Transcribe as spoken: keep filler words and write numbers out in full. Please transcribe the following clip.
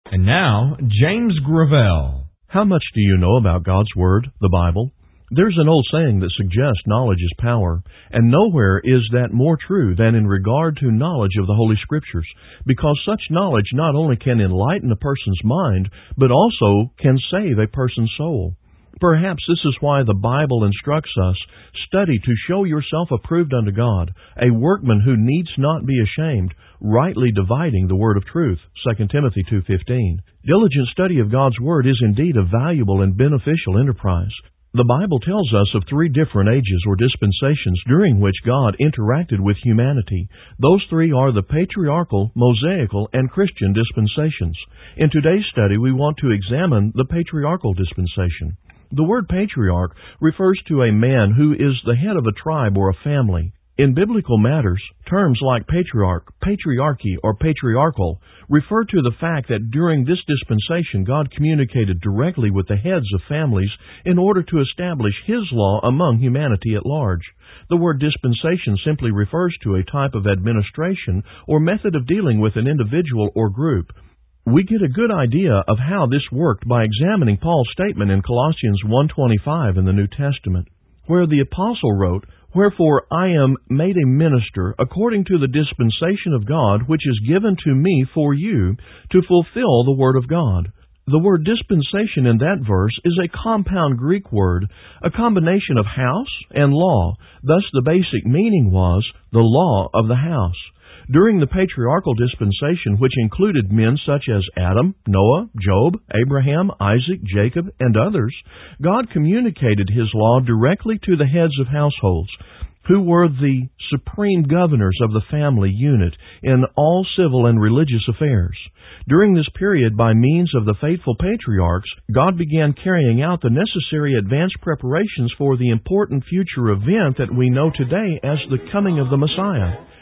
And now, James Gravel. How much do you know about God's Word, the Bible? There's an old saying that suggests knowledge is power, and nowhere is that more true than in regard to knowledge of the Holy Scriptures, because such knowledge not only can enlighten a person's mind, but also can save a person's soul. Perhaps this is why the Bible instructs us, study to show yourself approved unto God, a workman who needs not be ashamed, rightly dividing the word of truth, Second Timothy two fifteen. Diligent study of God's Word is indeed a valuable and beneficial enterprise. The Bible tells us of three different ages or dispensations during which God interacted with humanity. Those three are the patriarchal, Mosaical, and Christian dispensations. In today's study, we want to examine the patriarchal dispensation. The word patriarch refers to a man who is the head of a tribe or a family. In biblical matters, terms like patriarch, patriarchy, or patriarchal refer to the fact that during this dispensation God communicated directly with the heads of families in order to establish His law among humanity at large. The word dispensation simply refers to a type of administration or method of dealing with an individual or group. We get a good idea of how this worked by examining Paul's statement in Colossians one twenty-five in the New Testament, where the apostle wrote, "Wherefore I am made a minister according to the dispensation of God, which is given to me for you, to fulfill the word of God." The word dispensation in that verse is a compound Greek word, a combination of house and law. Thus the basic meaning was the law of the house. During the patriarchal dispensation, which included men such as Adam, Noah, Job, Abraham, Isaac, Jacob, and others, God communicated His law directly to the heads of households, who were the supreme governors of the family unit in all civil and religious affairs. During this period, by means of the faithful patriarchs, God began carrying out the necessary advanced preparations for the important future event that we know today as the coming of the Messiah.